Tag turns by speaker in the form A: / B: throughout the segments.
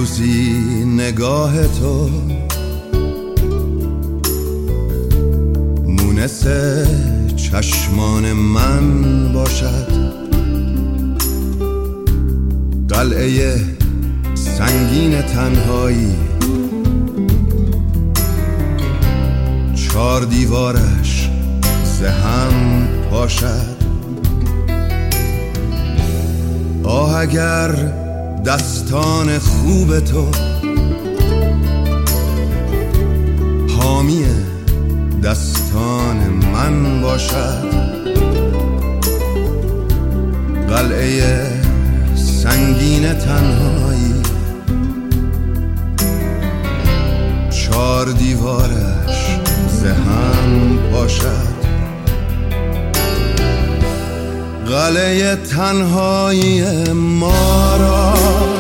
A: روزی نگاه تو مونس چشمان من باشد، قلعه سنگین تنهایی، چار دیوارش زهم پاشد. آه اگر دستان خوب تو حامی دستان من باشد، قلعه سنگین تنهایی، چار دیوارش زهم پاشد. قلعه تنهایی ما را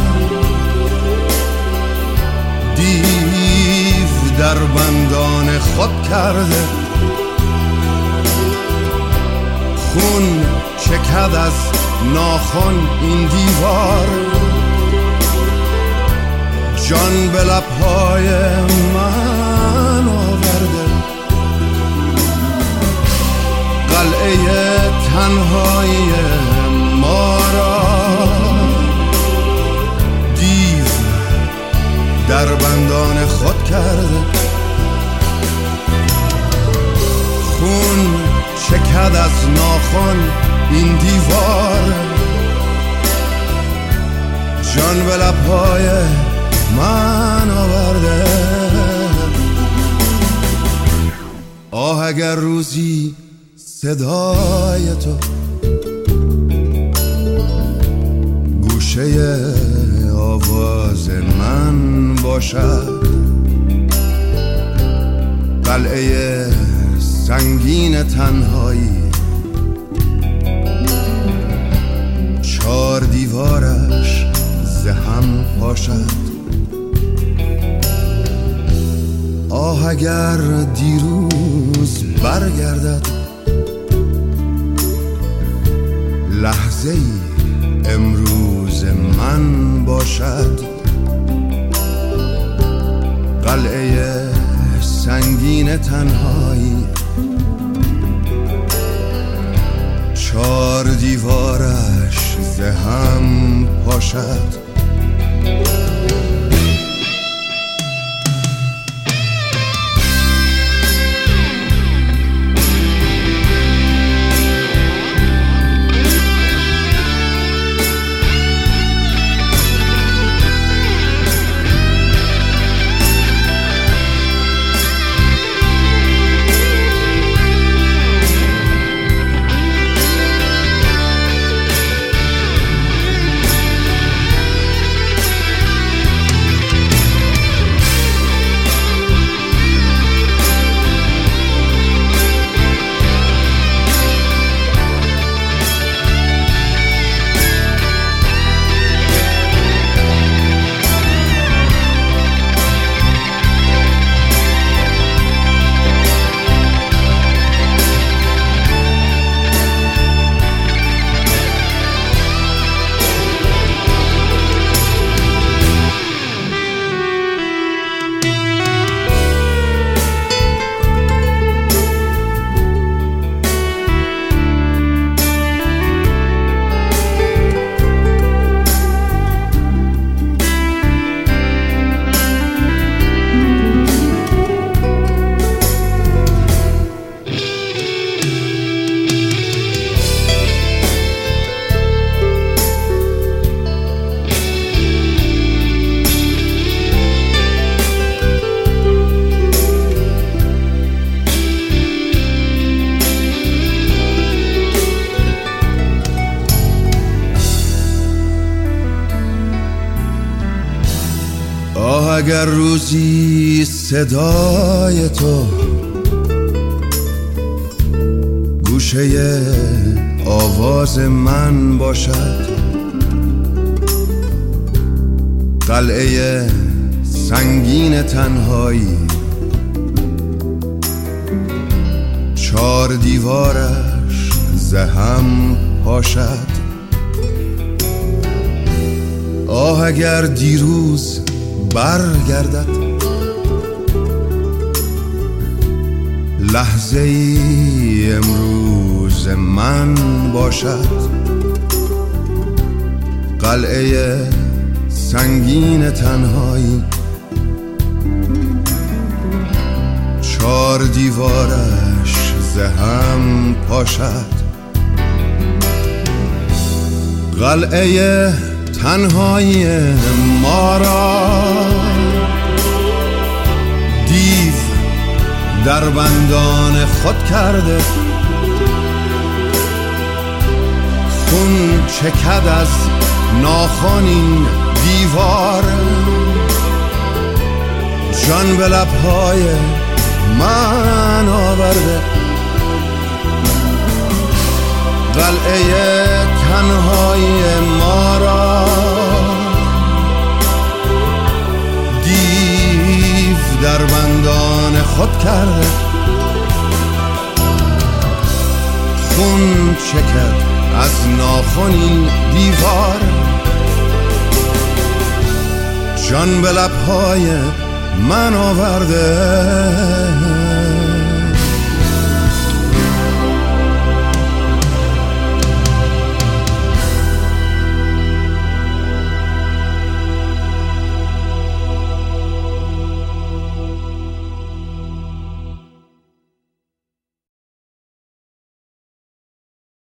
A: دیو در بندان خود کرده، خون چکد از ناخن این دیوار، جان به لبهای من آورده. قلعه تنهایی ما را دیو در بندان خود کرده، خون چکد از ناخن این دیوار، جان به لبهای من آورده. آه اگر روزی صدای تو گوشه آواز من باشد، قلعه سنگین تنهایی، چار دیوارش زهم پاشد. آه اگر دیروز برگردد لحظه ای امروز من باشد، قلعه سنگین تنهایی، چار دیوارش زهم پاشد. اگر روزی صدای تو گوشه آواز من باشد، قلعه سنگین تنهایی، چار دیوارش زهم پاشد. آه اگر دیروز برگردد، لحظه ای امروز من باشد، قلعه سنگین تنهایی، چار دیوارش زهم پاشد، قلعه تنهایی ما را دیو در بندان خود کرده، خون چکد از ناخن این دیوار، جان به لبهای من آورده، قلعه تنهایی ما را دیو در بندان خود کرده، خون چکد از ناخن این دیوار، جان به لبهای من آورده.